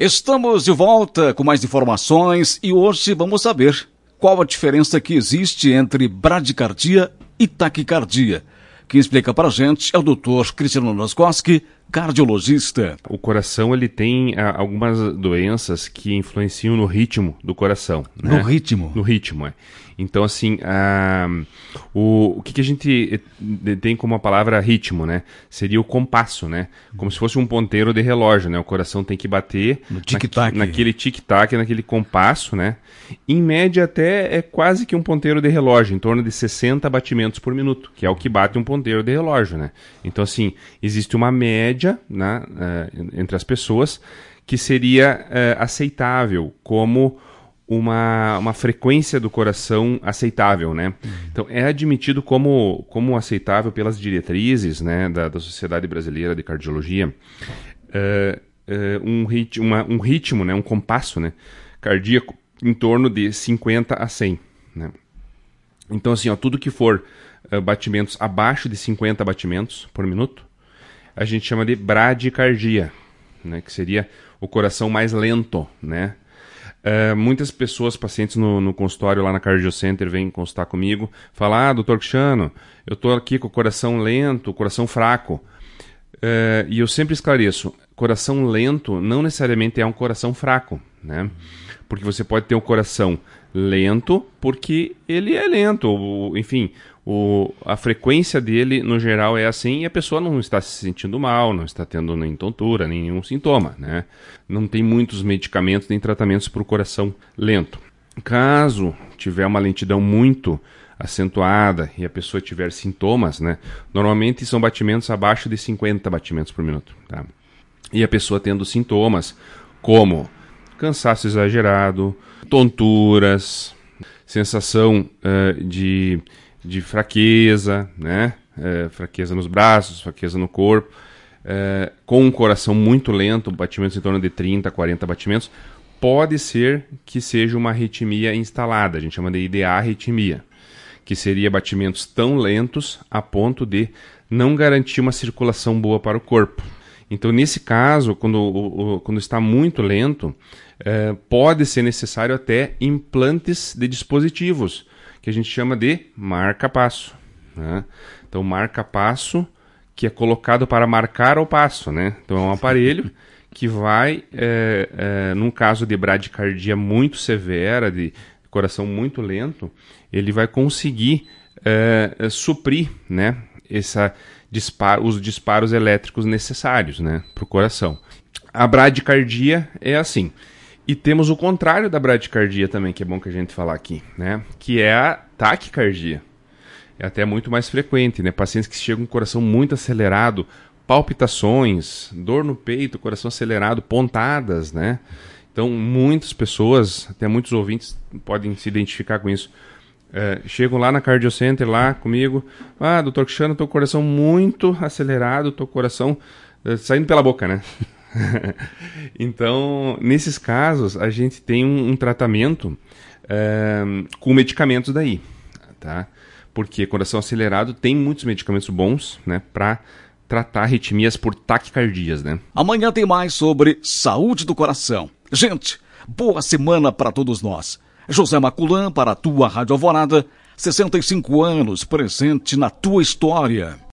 Estamos de volta com mais informações e hoje vamos saber qual a diferença que existe entre bradicardia e taquicardia. Quem explica para a gente é o Dr. Cristiano Noskoski, cardiologista. O coração ele tem algumas doenças que influenciam no ritmo do coração. Né? No ritmo? No ritmo, é. Então, assim, o que a gente tem como a palavra ritmo, né? Seria o compasso, né? Como se fosse um ponteiro de relógio, né? O coração tem que bater no tic-tac. Naquele tic-tac, naquele compasso, né? Em média, até é quase que um ponteiro de relógio, em torno de 60 batimentos por minuto, que é o que bate um ponteiro de relógio, né? Então, assim, existe uma média, né, entre as pessoas que seria aceitável como uma frequência do coração aceitável, né? Então, é admitido como aceitável pelas diretrizes, né, da Sociedade Brasileira de Cardiologia, um ritmo, né, um compasso, né, cardíaco em torno de 50 a 100, né? Então, assim, tudo que for batimentos abaixo de 50 batimentos por minuto, a gente chama de bradicardia, né, que seria o coração mais lento, né? Muitas pessoas, pacientes no consultório lá na Cardio Center, vêm consultar comigo, falam, doutor Cristiano, eu estou aqui com o coração lento, coração fraco. E eu sempre esclareço, coração lento não necessariamente é um coração fraco, né? Porque você pode ter um coração lento porque ele é lento, enfim, a frequência dele no geral é assim e a pessoa não está se sentindo mal, não está tendo nem tontura, nem nenhum sintoma, né? Não tem muitos medicamentos nem tratamentos para o coração lento. Caso tiver uma lentidão muito acentuada e a pessoa tiver sintomas, né? Normalmente são batimentos abaixo de 50 batimentos por minuto, tá? E a pessoa tendo sintomas como cansaço exagerado, tonturas, sensação de fraqueza, né? Fraqueza nos braços, fraqueza no corpo, com um coração muito lento, batimentos em torno de 30, 40 batimentos, pode ser que seja uma arritmia instalada, a gente chama de IDA-arritmia, que seria batimentos tão lentos a ponto de não garantir uma circulação boa para o corpo. Então, nesse caso, quando está muito lento, pode ser necessário até implantes de dispositivos, que a gente chama de marca-passo, né? Então, marca-passo, que é colocado para marcar o passo, né? Então, é um aparelho que vai, num caso de bradicardia muito severa, de coração muito lento, ele vai conseguir suprir, né, os disparos elétricos necessários, né, para o coração. A bradicardia é assim. E temos o contrário da bradicardia também, que é bom que a gente falar aqui, né? Que é a taquicardia. É até muito mais frequente, né? Pacientes que chegam com o coração muito acelerado, palpitações, dor no peito, coração acelerado, pontadas, né? Então, muitas pessoas, até muitos ouvintes, podem se identificar com isso. Chegam lá na Cardio Center, lá comigo, doutor Cristiano, tô com o coração muito acelerado, tô com o coração saindo pela boca, né? Então, nesses casos, a gente tem um tratamento com medicamentos daí, tá? Porque coração acelerado tem muitos medicamentos bons, né, para tratar arritmias por taquicardias, né? Amanhã tem mais sobre saúde do coração. Gente, boa semana para todos nós. José Maculan para a tua Rádio Alvorada, 65 anos presente na tua história.